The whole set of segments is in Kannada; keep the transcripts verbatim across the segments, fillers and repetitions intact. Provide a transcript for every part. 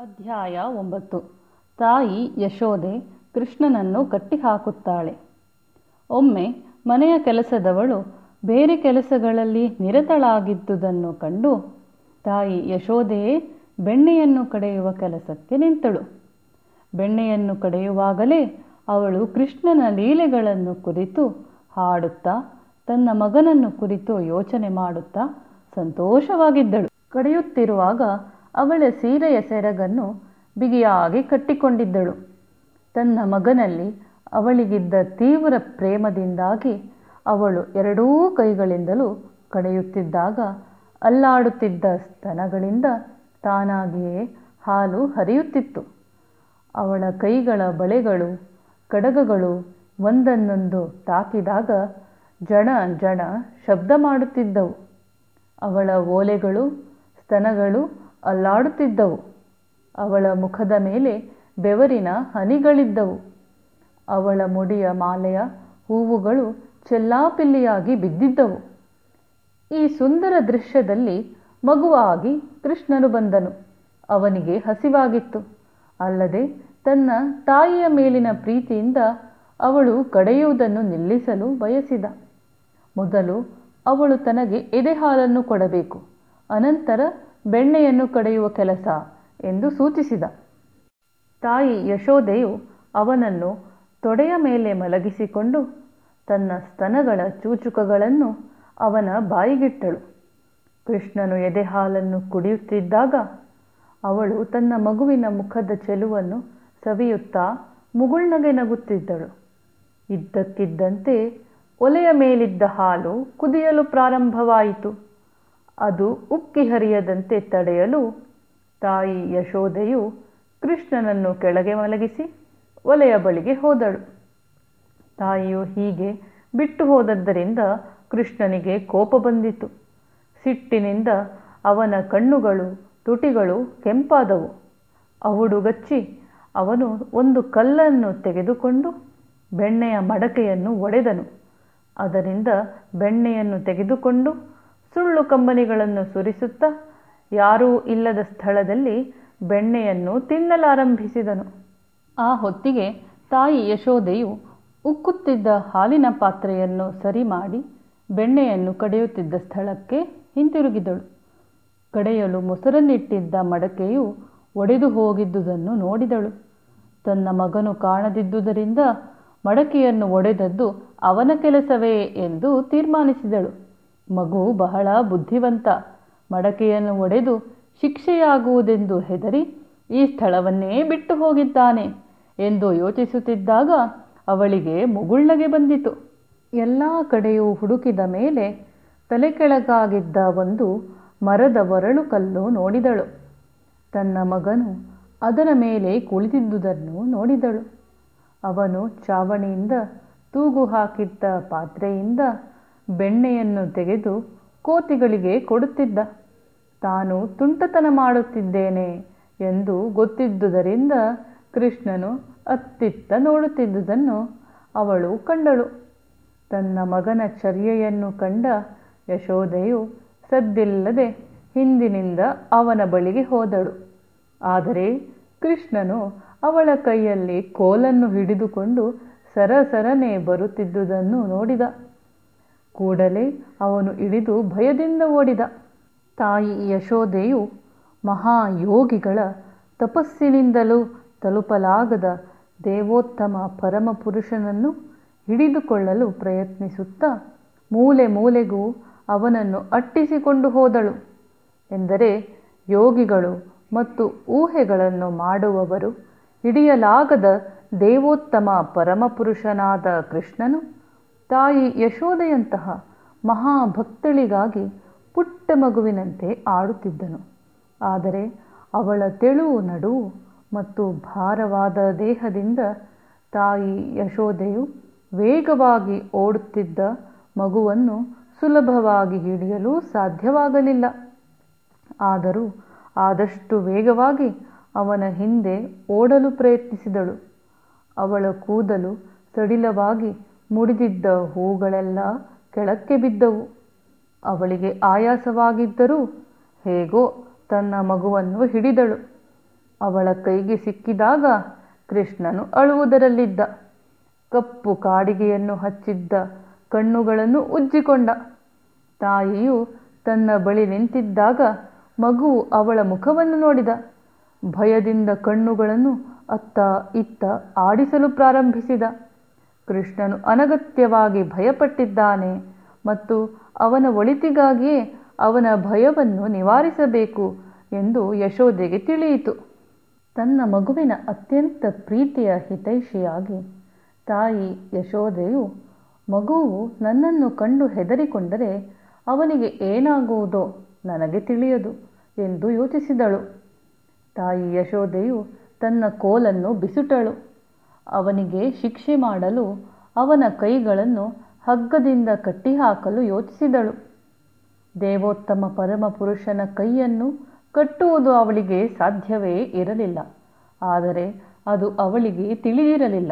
ಅಧ್ಯಾಯ ಒಂಬತ್ತು. ತಾಯಿ ಯಶೋದೆ ಕೃಷ್ಣನನ್ನು ಕಟ್ಟಿಹಾಕುತ್ತಾಳೆ. ಒಮ್ಮೆ ಮನೆಯ ಕೆಲಸದವಳು ಬೇರೆ ಕೆಲಸಗಳಲ್ಲಿ ನಿರತಳಾಗಿದ್ದುದನ್ನು ಕಂಡು ತಾಯಿ ಯಶೋದೆಯೇ ಬೆಣ್ಣೆಯನ್ನು ಕಡೆಯುವ ಕೆಲಸಕ್ಕೆ ನಿಂತಳು. ಬೆಣ್ಣೆಯನ್ನು ಕಡೆಯುವಾಗಲೇ ಅವಳು ಕೃಷ್ಣನ ಲೀಲೆಗಳನ್ನು ಕುರಿತು ಹಾಡುತ್ತಾ ತನ್ನ ಮಗನನ್ನು ಕುರಿತು ಯೋಚನೆ ಮಾಡುತ್ತಾ ಸಂತೋಷವಾಗಿದ್ದಳು. ಕಡೆಯುತ್ತಿರುವಾಗ ಅವಳ ಸೀರೆಯ ಸೆರಗನ್ನು ಬಿಗಿಯಾಗಿ ಕಟ್ಟಿಕೊಂಡಿದ್ದಳು. ತನ್ನ ಮಗನಲ್ಲಿ ಅವಳಿಗಿದ್ದ ತೀವ್ರ ಪ್ರೇಮದಿಂದಾಗಿ ಅವಳು ಎರಡೂ ಕೈಗಳಿಂದಲೂ ಕಡೆಯುತ್ತಿದ್ದಾಗ ಅಲ್ಲಾಡುತ್ತಿದ್ದ ಸ್ತನಗಳಿಂದ ತಾನಾಗಿಯೇ ಹಾಲು ಹರಿಯುತ್ತಿತ್ತು. ಅವಳ ಕೈಗಳ ಬಳೆಗಳು ಕಡಗಗಳು ಒಂದನ್ನೊಂದು ತಾಕಿದಾಗ ಜಣ ಜಣ ಶಬ್ದ ಮಾಡುತ್ತಿದ್ದವು. ಅವಳ ಓಲೆಗಳು ಸ್ತನಗಳು ಅಲ್ಲಾಡುತ್ತಿದ್ದವು. ಅವಳ ಮುಖದ ಮೇಲೆ ಬೆವರಿನ ಹನಿಗಳಿದ್ದವು. ಅವಳ ಮುಡಿಯ ಮಾಲೆಯ ಹೂವುಗಳು ಚೆಲ್ಲಾಪಿಲ್ಲಿಯಾಗಿ ಬಿದ್ದಿದ್ದವು. ಈ ಸುಂದರ ದೃಶ್ಯದಲ್ಲಿ ಮಗುವಾಗಿ ಕೃಷ್ಣನು ಬಂದನು. ಅವನಿಗೆ ಹಸಿವಾಗಿತ್ತು. ಅಲ್ಲದೆ ತನ್ನ ತಾಯಿಯ ಮೇಲಿನ ಪ್ರೀತಿಯಿಂದ ಅವಳು ಕಡೆಯುವುದನ್ನು ನಿಲ್ಲಿಸಲು ಬಯಸಿದ. ಮೊದಲು ಅವಳು ತನಗೆ ಎದೆಹಾಲನ್ನು ಕೊಡಬೇಕು, ಅನಂತರ ಬೆಣ್ಣೆಯನ್ನು ಕಡೆಯುವ ಕೆಲಸ ಎಂದು ಸೂಚಿಸಿದ. ತಾಯಿ ಯಶೋದೆಯು ಅವನನ್ನು ತೊಡೆಯ ಮೇಲೆ ಮಲಗಿಸಿಕೊಂಡು ತನ್ನ ಸ್ತನಗಳ ಚೂಚುಕಗಳನ್ನು ಅವನ ಬಾಯಿಗಿಟ್ಟಳು. ಕೃಷ್ಣನು ಎದೆಹಾಲನ್ನು ಕುಡಿಯುತ್ತಿದ್ದಾಗ ಅವಳು ತನ್ನ ಮಗುವಿನ ಮುಖದ ಚೆಲುವನ್ನು ಸವಿಯುತ್ತಾ ಮುಗುಳ್ನಗೆ ನಗುತ್ತಿದ್ದಳು. ಇದ್ದಕ್ಕಿದ್ದಂತೆ ಒಲೆಯ ಮೇಲಿದ್ದ ಹಾಲು ಕುದಿಯಲು ಪ್ರಾರಂಭವಾಯಿತು. ಅದು ಉಕ್ಕಿ ಹರಿಯದಂತೆ ತಡೆಯಲು ತಾಯಿ ಯಶೋದೆಯು ಕೃಷ್ಣನನ್ನು ಕೆಳಗೆ ಮಲಗಿಸಿ ಒಲೆಯ ಬಳಿಗೆ ಹೋದಳು. ತಾಯಿಯು ಹೀಗೆ ಬಿಟ್ಟು ಹೋದದ್ದರಿಂದ ಕೃಷ್ಣನಿಗೆ ಕೋಪ ಬಂದಿತು. ಸಿಟ್ಟಿನಿಂದ ಅವನ ಕಣ್ಣುಗಳು ತುಟಿಗಳು ಕೆಂಪಾದವು. ಅವುಡುಗಚ್ಚಿ ಅವನು ಒಂದು ಕಲ್ಲನ್ನು ತೆಗೆದುಕೊಂಡು ಬೆಣ್ಣೆಯ ಮಡಕೆಯನ್ನು ಒಡೆದನು. ಅದರಿಂದ ಬೆಣ್ಣೆಯನ್ನು ತೆಗೆದುಕೊಂಡು ಸುಳ್ಳು ಕಂಬನಿಗಳನ್ನು ಸುರಿಸುತ್ತಾ ಯಾರೂ ಇಲ್ಲದ ಸ್ಥಳದಲ್ಲಿ ಬೆಣ್ಣೆಯನ್ನು ತಿನ್ನಲಾರಂಭಿಸಿದನು. ಆ ಹೊತ್ತಿಗೆ ತಾಯಿ ಯಶೋದೆಯು ಉಕ್ಕುತ್ತಿದ್ದ ಹಾಲಿನ ಪಾತ್ರೆಯನ್ನು ಸರಿ ಮಾಡಿ ಬೆಣ್ಣೆಯನ್ನು ಕಡೆಯುತ್ತಿದ್ದ ಸ್ಥಳಕ್ಕೆ ಹಿಂತಿರುಗಿದಳು. ಕಡೆಯಲು ಮೊಸರನ್ನಿಟ್ಟಿದ್ದ ಮಡಕೆಯು ಒಡೆದು ಹೋಗಿದ್ದುದನ್ನು ನೋಡಿದಳು. ತನ್ನ ಮಗನು ಕಾಣದಿದ್ದುದರಿಂದ ಮಡಕೆಯನ್ನು ಒಡೆದದ್ದು ಅವನ ಕೆಲಸವೇ ಎಂದು ತೀರ್ಮಾನಿಸಿದಳು. ಮಗು ಬಹಳ ಬುದ್ಧಿವಂತ. ಮಡಕೆಯನ್ನು ಒಡೆದು ಶಿಕ್ಷೆಯಾಗುವುದೆಂದು ಹೆದರಿ ಈ ಸ್ಥಳವನ್ನೇ ಬಿಟ್ಟು ಹೋಗಿದ್ದಾನೆ ಎಂದು ಯೋಚಿಸುತ್ತಿದ್ದಾಗ ಅವಳಿಗೆ ಮುಗುಳ್ನಗೆ ಬಂದಿತು. ಎಲ್ಲ ಕಡೆಯೂ ಹುಡುಕಿದ ಮೇಲೆ ತಲೆ ಕೆಳಗಾಗಿದ್ದ ಒಂದು ಮರದ ಒರಳು ಕಲ್ಲು ನೋಡಿದಳು. ತನ್ನ ಮಗನು ಅದರ ಮೇಲೆ ಕುಳಿತಿದ್ದುದನ್ನು ನೋಡಿದಳು. ಅವನು ಚಾವಣಿಯಿಂದ ತೂಗು ಹಾಕಿದ್ದ ಪಾತ್ರೆಯಿಂದ ಬೆಣ್ಣೆಯನ್ನು ತೆಗೆದು ಕೋತಿಗಳಿಗೆ ಕೊಡುತ್ತಿದ್ದ. ತಾನು ತುಂಟತನ ಮಾಡುತ್ತಿದ್ದೇನೆ ಎಂದು ಗೊತ್ತಿದ್ದುದರಿಂದ ಕೃಷ್ಣನು ಅತ್ತಿತ್ತ ನೋಡುತ್ತಿದ್ದುದನ್ನು ಅವಳು ಕಂಡಳು. ತನ್ನ ಮಗನ ಚರ್ಯೆಯನ್ನು ಕಂಡ ಯಶೋದೆಯು ಸದ್ದಿಲ್ಲದೆ ಹಿಂದಿನಿಂದ ಅವನ ಬಳಿಗೆ ಹೋದಳು. ಆದರೆ ಕೃಷ್ಣನು ಅವಳ ಕೈಯಲ್ಲಿ ಕೋಲನ್ನು ಹಿಡಿದುಕೊಂಡು ಸರಸರನೆ ಬರುತ್ತಿದ್ದುದನ್ನು ನೋಡಿದ. ಕೂಡಲೇ ಅವನು ಇಳಿದು ಭಯದಿಂದ ಓಡಿದ. ತಾಯಿ ಯಶೋದೆಯು ಮಹಾಯೋಗಿಗಳ ತಪಸ್ಸಿನಿಂದಲೂ ತಲುಪಲಾಗದ ದೇವೋತ್ತಮ ಪರಮಪುರುಷನನ್ನು ಹಿಡಿದುಕೊಳ್ಳಲು ಪ್ರಯತ್ನಿಸುತ್ತಾ ಮೂಲೆ ಮೂಲೆಗೂ ಅವನನ್ನು ಅಟ್ಟಿಸಿಕೊಂಡು ಹೋದಳು. ಎಂದರೆ ಯೋಗಿಗಳು ಮತ್ತು ಊಹೆಗಳನ್ನು ಮಾಡುವವರು ಹಿಡಿಯಲಾಗದ ದೇವೋತ್ತಮ ಪರಮಪುರುಷನಾದ ಕೃಷ್ಣನು ತಾಯಿ ಯಶೋದೆಯಂತಹ ಮಹಾಭಕ್ತಳಿಗಾಗಿ ಪುಟ್ಟ ಮಗುವಿನಂತೆ ಆಡುತ್ತಿದ್ದನು. ಆದರೆ ಅವಳ ತೆಳುವು ನಡುವು ಮತ್ತು ಭಾರವಾದ ದೇಹದಿಂದ ತಾಯಿ ಯಶೋದೆಯು ವೇಗವಾಗಿ ಓಡುತ್ತಿದ್ದ ಮಗುವನ್ನು ಸುಲಭವಾಗಿ ಹಿಡಿಯಲು ಸಾಧ್ಯವಾಗಲಿಲ್ಲ. ಆದರೂ ಆದಷ್ಟು ವೇಗವಾಗಿ ಅವನ ಹಿಂದೆ ಓಡಲು ಪ್ರಯತ್ನಿಸಿದಳು. ಅವಳ ಕೂದಲು ಸಡಿಲವಾಗಿ ಮುಡಿದಿದ್ದ ಹೂಗಳೆಲ್ಲ ಕೆಳಕ್ಕೆ ಬಿದ್ದವು. ಅವಳಿಗೆ ಆಯಾಸವಾಗಿದ್ದರೂ ಹೇಗೋ ತನ್ನ ಮಗುವನ್ನು ಹಿಡಿದಳು. ಅವಳ ಕೈಗೆ ಸಿಕ್ಕಿದಾಗ ಕೃಷ್ಣನು ಅಳುವುದರಲ್ಲಿದ್ದ. ಕಪ್ಪು ಕಾಡಿಗೆಯನ್ನು ಹಚ್ಚಿದ್ದ ಕಣ್ಣುಗಳನ್ನು ಉಜ್ಜಿಕೊಂಡ. ತಾಯಿಯು ತನ್ನ ಬಳಿ ನಿಂತಿದ್ದಾಗ ಮಗುವು ಅವಳ ಮುಖವನ್ನು ನೋಡಿದ. ಭಯದಿಂದ ಕಣ್ಣುಗಳನ್ನು ಅತ್ತ ಇತ್ತ ಆಡಿಸಲು ಪ್ರಾರಂಭಿಸಿದ. ಕೃಷ್ಣನು ಅನಗತ್ಯವಾಗಿ ಭಯಪಟ್ಟಿದ್ದಾನೆ ಮತ್ತು ಅವನ ಒಳಿತಿಗಾಗಿಯೇ ಅವನ ಭಯವನ್ನು ನಿವಾರಿಸಬೇಕು ಎಂದು ಯಶೋದೆಗೆ ತಿಳಿಯಿತು. ತನ್ನ ಮಗುವಿನ ಅತ್ಯಂತ ಪ್ರೀತಿಯ ಹಿತೈಷಿಯಾಗಿ ತಾಯಿ ಯಶೋದೆಯು, ಮಗುವು ನನ್ನನ್ನು ಕಂಡು ಹೆದರಿಕೊಂಡರೆ ಅವನಿಗೆ ಏನಾಗುವುದೋ ನನಗೆ ತಿಳಿಯದು ಎಂದು ಯೋಚಿಸಿದಳು. ತಾಯಿ ಯಶೋದೆಯು ತನ್ನ ಕೋಲನ್ನು ಬಿಸುಟಳು. ಅವನಿಗೆ ಶಿಕ್ಷೆ ಮಾಡಲು ಅವನ ಕೈಗಳನ್ನು ಹಗ್ಗದಿಂದ ಕಟ್ಟಿಹಾಕಲು ಯೋಚಿಸಿದಳು. ದೇವೋತ್ತಮ ಪರಮಪುರುಷನ ಕೈಯನ್ನು ಕಟ್ಟುವುದು ಅವಳಿಗೆ ಸಾಧ್ಯವೇ ಇರಲಿಲ್ಲ. ಆದರೆ ಅದು ಅವಳಿಗೆ ತಿಳಿದಿರಲಿಲ್ಲ.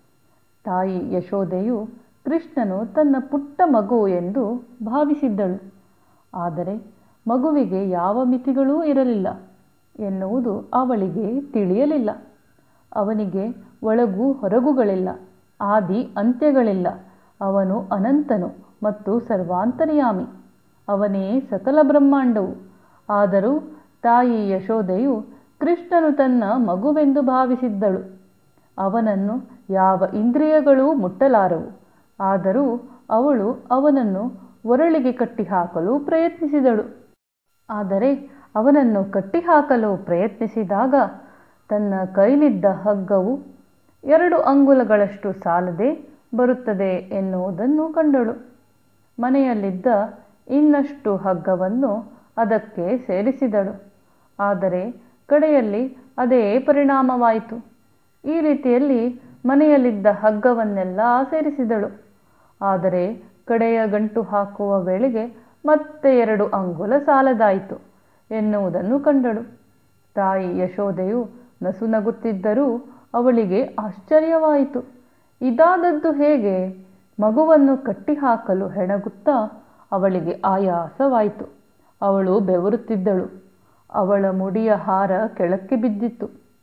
ತಾಯಿ ಯಶೋದೆಯು ಕೃಷ್ಣನು ತನ್ನ ಪುಟ್ಟ ಮಗು ಎಂದು ಭಾವಿಸಿದ್ದಳು. ಆದರೆ ಮಗುವಿಗೆ ಯಾವ ಮಿತಿಗಳೂ ಇರಲಿಲ್ಲ ಎನ್ನುವುದು ಅವಳಿಗೆ ತಿಳಿಯಲಿಲ್ಲ. ಅವನಿಗೆ ಒಳಗೂ ಹೊರಗುಗಳಿಲ್ಲ, ಆದಿ ಅಂತ್ಯಗಳಿಲ್ಲ. ಅವನು ಅನಂತನು ಮತ್ತು ಸರ್ವಾಂತರ್ಯಾಮಿ. ಅವನೇ ಸಕಲ ಬ್ರಹ್ಮಾಂಡವು. ಆದರೂ ತಾಯಿ ಯಶೋದೆಯು ಕೃಷ್ಣನು ತನ್ನ ಮಗುವೆಂದು ಭಾವಿಸಿದ್ದಳು. ಅವನನ್ನು ಯಾವ ಇಂದ್ರಿಯಗಳೂ ಮುಟ್ಟಲಾರವು. ಆದರೂ ಅವಳು ಅವನನ್ನು ಒರಳಿಗೆ ಕಟ್ಟಿಹಾಕಲು ಪ್ರಯತ್ನಿಸಿದಳು. ಆದರೆ ಅವನನ್ನು ಕಟ್ಟಿಹಾಕಲು ಪ್ರಯತ್ನಿಸಿದಾಗ ತನ್ನ ಕೈಲಿದ್ದ ಹಗ್ಗವು ಎರಡು ಅಂಗುಲಗಳಷ್ಟು ಸಾಲದೆ ಬರುತ್ತದೆ ಎನ್ನುವುದನ್ನು ಕಂಡಳು. ಮನೆಯಲ್ಲಿದ್ದ ಇನ್ನಷ್ಟು ಹಗ್ಗವನ್ನು ಅದಕ್ಕೆ ಸೇರಿಸಿದಳು. ಆದರೆ ಕಡೆಯಲ್ಲಿ ಅದೇ ಪರಿಣಾಮವಾಯಿತು. ಈ ರೀತಿಯಲ್ಲಿ ಮನೆಯಲ್ಲಿದ್ದ ಹಗ್ಗವನ್ನೆಲ್ಲ ಸೇರಿಸಿದಳು. ಆದರೆ ಕಡೆಯ ಗಂಟು ಹಾಕುವ ವೇಳೆಗೆ ಮತ್ತೆ ಎರಡು ಅಂಗುಲ ಸಾಲದಾಯಿತು ಎನ್ನುವುದನ್ನು ಕಂಡಳು. ತಾಯಿ ಯಶೋದೆಯು ನಸುನಗುತ್ತಿದ್ದರೂ ಅವಳಿಗೆ ಆಶ್ಚರ್ಯವಾಯಿತು. ಇದಾದದ್ದು ಹೇಗೆ? ಮಗುವನ್ನು ಕಟ್ಟಿಹಾಕಲು ಹೆಣಗುತ್ತಾ ಅವಳಿಗೆ ಆಯಾಸವಾಯಿತು. ಅವಳು ಬೆವರುತ್ತಿದ್ದಳು. ಅವಳ ಮುಡಿಯ ಹಾರ ಕೆಳಕ್ಕೆ ಬಿದ್ದಿತ್ತು.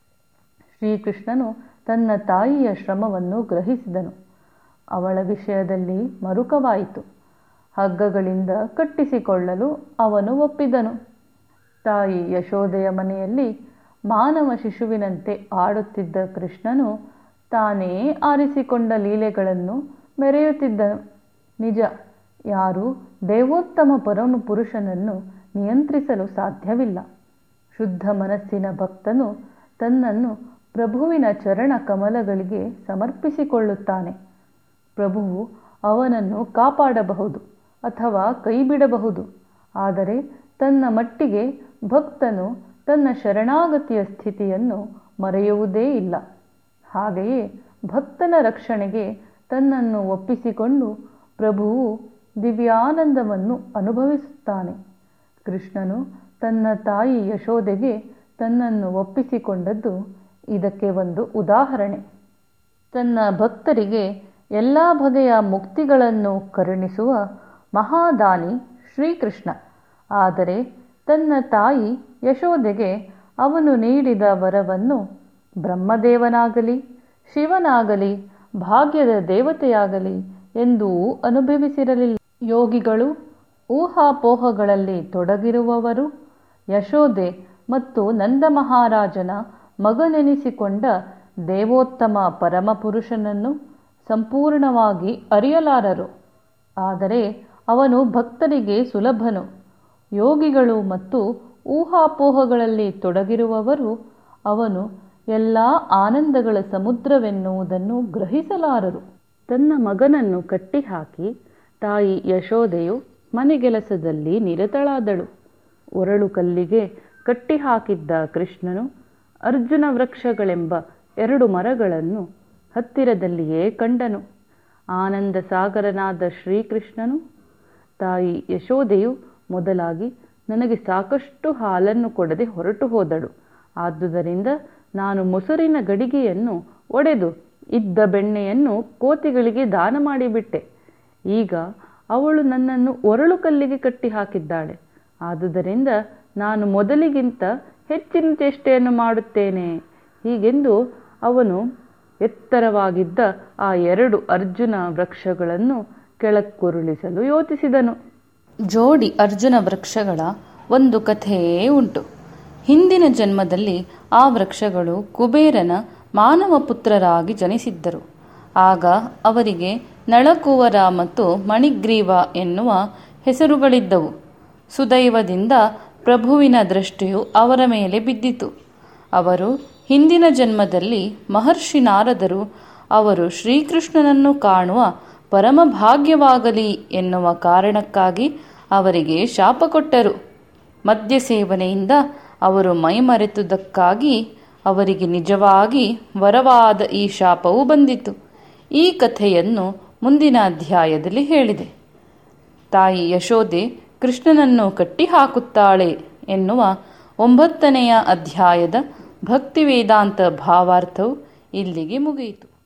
ಶ್ರೀಕೃಷ್ಣನು ತನ್ನ ತಾಯಿಯ ಶ್ರಮವನ್ನು ಗ್ರಹಿಸಿದನು. ಅವಳ ವಿಷಯದಲ್ಲಿ ಮರುಕವಾಯಿತು. ಹಗ್ಗಗಳಿಂದ ಕಟ್ಟಿಸಿಕೊಳ್ಳಲು ಅವನು ಒಪ್ಪಿದನು. ತಾಯಿ ಯಶೋದೆಯ ಮನೆಯಲ್ಲಿ ಮಾನವ ಶಿಶುವಿನಂತೆ ಆಡುತ್ತಿದ್ದ ಕೃಷ್ಣನು ತಾನೇ ಆರಿಸಿಕೊಂಡ ಲೀಲೆಗಳನ್ನು ಮೆರೆಯುತ್ತಿದ್ದನು. ನಿಜ, ಯಾರೂ ದೇವೋತ್ತಮ ಪರಮ ಪುರುಷನನ್ನು ನಿಯಂತ್ರಿಸಲು ಸಾಧ್ಯವಿಲ್ಲ. ಶುದ್ಧ ಮನಸ್ಸಿನ ಭಕ್ತನು ತನ್ನನ್ನು ಪ್ರಭುವಿನ ಚರಣ ಕಮಲಗಳಿಗೆ ಸಮರ್ಪಿಸಿಕೊಳ್ಳುತ್ತಾನೆ. ಪ್ರಭುವು ಅವನನ್ನು ಕಾಪಾಡಬಹುದು ಅಥವಾ ಕೈಬಿಡಬಹುದು. ಆದರೆ ತನ್ನ ಮಟ್ಟಿಗೆ ಭಕ್ತನು ತನ್ನ ಶರಣಾಗತಿಯ ಸ್ಥಿತಿಯನ್ನು ಮರೆಯುವುದೇ ಇಲ್ಲ. ಹಾಗೆಯೇ ಭಕ್ತನ ರಕ್ಷಣೆಗೆ ತನ್ನನ್ನು ಒಪ್ಪಿಸಿಕೊಂಡು ಪ್ರಭುವು ದಿವ್ಯಾನಂದವನ್ನು ಅನುಭವಿಸುತ್ತಾನೆ. ಕೃಷ್ಣನು ತನ್ನ ತಾಯಿ ಯಶೋದೆಗೆ ತನ್ನನ್ನು ಒಪ್ಪಿಸಿಕೊಂಡದ್ದು ಇದಕ್ಕೆ ಒಂದು ಉದಾಹರಣೆ. ತನ್ನ ಭಕ್ತರಿಗೆ ಎಲ್ಲ ಬಗೆಯ ಮುಕ್ತಿಗಳನ್ನು ಕರುಣಿಸುವ ಮಹಾದಾನಿ ಶ್ರೀಕೃಷ್ಣ. ಆದರೆ ತನ್ನ ತಾಯಿ ಯಶೋದೆಗೆ ಅವನು ನೀಡಿದ ವರವನ್ನು ಬ್ರಹ್ಮದೇವನಾಗಲಿ ಶಿವನಾಗಲಿ ಭಾಗ್ಯದ ದೇವತೆಯಾಗಲಿ ಎಂದೂ ಅನುಭವಿಸಿರಲಿಲ್ಲ. ಯೋಗಿಗಳು, ಊಹಾಪೋಹಗಳಲ್ಲಿ ತೊಡಗಿರುವವರು, ಯಶೋದೆ ಮತ್ತು ನಂದ ಮಹಾರಾಜನ ಮಗನೆನಿಸಿಕೊಂಡ ದೇವೋತ್ತಮ ಪರಮಪುರುಷನನ್ನು ಸಂಪೂರ್ಣವಾಗಿ ಅರಿಯಲಾರರು. ಆದರೆ ಅವನು ಭಕ್ತರಿಗೆ ಸುಲಭನು. ಯೋಗಿಗಳು ಮತ್ತು ಊಹಾಪೋಹಗಳಲ್ಲಿ ತೊಡಗಿರುವವರು ಅವನು ಎಲ್ಲ ಆನಂದಗಳ ಸಮುದ್ರವೆನ್ನುವುದನ್ನು ಗ್ರಹಿಸಲಾರರು. ತನ್ನ ಮಗನನ್ನು ಕಟ್ಟಿಹಾಕಿ ತಾಯಿ ಯಶೋದೆಯು ಮನೆಗೆಲಸದಲ್ಲಿ ನಿರತಳಾದಳು. ಒರಳು ಕಲ್ಲಿಗೆ ಕಟ್ಟಿಹಾಕಿದ್ದ ಕೃಷ್ಣನು ಅರ್ಜುನ ವೃಕ್ಷಗಳೆಂಬ ಎರಡು ಮರಗಳನ್ನು ಹತ್ತಿರದಲ್ಲಿಯೇ ಕಂಡನು. ಆನಂದ ಸಾಗರನಾದ ಶ್ರೀಕೃಷ್ಣನು, ತಾಯಿ ಯಶೋದೆಯು ಮೊದಲಾಗಿ ನನಗೆ ಸಾಕಷ್ಟು ಹಾಲನ್ನು ಕೊಡದೆ ಹೊರಟು ಹೋದಳು. ಆದುದರಿಂದ ನಾನು ಮೊಸರಿನ ಗಡಿಗೆಯನ್ನು ಒಡೆದು ಇದ್ದ ಬೆಣ್ಣೆಯನ್ನು ಕೋತಿಗಳಿಗೆ ದಾನ ಮಾಡಿಬಿಟ್ಟೆ. ಈಗ ಅವಳು ನನ್ನನ್ನು ಒರಳು ಕಲ್ಲಿಗೆ ಕಟ್ಟಿ ಹಾಕಿದ್ದಾಳೆ. ಆದುದರಿಂದ ನಾನು ಮೊದಲಿಗಿಂತ ಹೆಚ್ಚಿನ ಚೇಷ್ಟೆಯನ್ನು ಮಾಡುತ್ತೇನೆ. ಹೀಗೆಂದು ಅವನು ಎತ್ತರವಾಗಿದ್ದ ಆ ಎರಡು ಅರ್ಜುನ ವೃಕ್ಷಗಳನ್ನು ಕೆಳಕ್ಕುರುಳಿಸಲು ಯೋಚಿಸಿದನು. ಜೋಡಿ ಅರ್ಜುನ ವೃಕ್ಷಗಳ ಒಂದು ಕಥೆಯೇ ಉಂಟು. ಹಿಂದಿನ ಜನ್ಮದಲ್ಲಿ ಆ ವೃಕ್ಷಗಳು ಕುಬೇರನ ಮಾನವ ಪುತ್ರರಾಗಿ ಜನಿಸಿದ್ದರು. ಆಗ ಅವರಿಗೆ ನಳಕುವರ ಮತ್ತು ಮಣಿಗ್ರೀವ ಎನ್ನುವ ಹೆಸರುಗಳಿದ್ದವು. ಸುದೈವದಿಂದ ಪ್ರಭುವಿನ ದೃಷ್ಟಿಯು ಅವರ ಮೇಲೆ ಬಿದ್ದಿತು. ಅವರು ಹಿಂದಿನ ಜನ್ಮದಲ್ಲಿ ಮಹರ್ಷಿ ನಾರದರು ಅವರು ಶ್ರೀಕೃಷ್ಣನನ್ನು ಕಾಣುವ ಪರಮ ಭಾಗ್ಯವಾಗಲಿ ಎನ್ನುವ ಕಾರಣಕ್ಕಾಗಿ ಅವರಿಗೆ ಶಾಪ ಕೊಟ್ಟರು. ಮದ್ಯ ಸೇವನೆಯಿಂದ ಅವರು ಮೈಮರೆತುದಕ್ಕಾಗಿ ಅವರಿಗೆ ನಿಜವಾಗಿ ವರವಾದ ಈ ಶಾಪವು ಬಂದಿತು. ಈ ಕಥೆಯನ್ನು ಮುಂದಿನ ಅಧ್ಯಾಯದಲ್ಲಿ ಹೇಳಿದೆ. ತಾಯಿ ಯಶೋದೆ ಕೃಷ್ಣನನ್ನು ಕಟ್ಟಿ ಹಾಕುತ್ತಾಳೆ ಎನ್ನುವ ಒಂಬತ್ತನೆಯ ಅಧ್ಯಾಯದ ಭಕ್ತಿ ವೇದಾಂತ ಭಾವಾರ್ಥವು ಇಲ್ಲಿಗೆ ಮುಗಿಯಿತು.